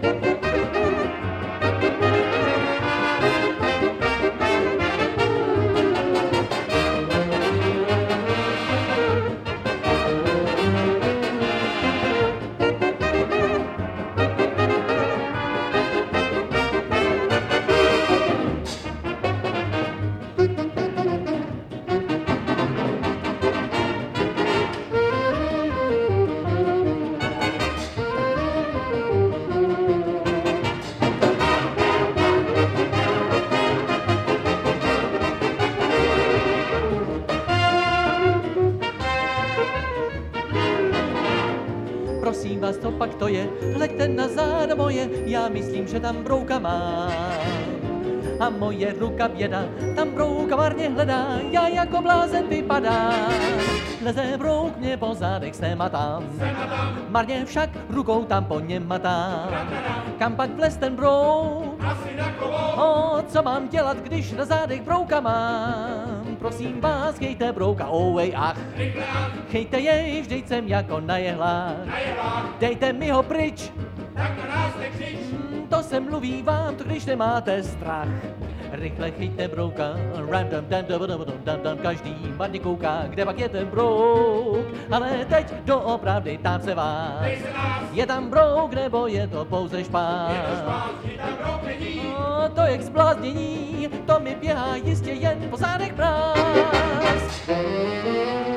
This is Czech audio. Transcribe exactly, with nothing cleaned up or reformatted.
Prosím vás, to pak to je, hleďte na záda moje, já myslím, že tam brouka má. A moje ruka běda, tam brouka marně hledá, já jako blázen vypadá. Leze brouk mě po zádech, sem a tam, marně však rukou tam po něm matá. Kam pak vlez ten brouk? Asi na kovo. O, co mám dělat, když na zádech brouka mám? Prosím vás, chejte brouka, ouvej, ach. Rychle ach, Chejte jej, vždyť jsem jako na jehlách. na jehlách, Dejte mi ho pryč, tak na nás nekřič. mm, to se mluví vám, to když nemáte strach. Rychle chyťte brouka, ram dam dam dam dam dam dam dam, každý marně kouká, kde pak je ten brouk. Ale teď doopravdy tam se vás, Dej se nás, je tam brouk, nebo je to pouze špás? je to špás, že tam brouk není. No, to je k zbláznění, to mi běhá jistě jen po zádech mráz.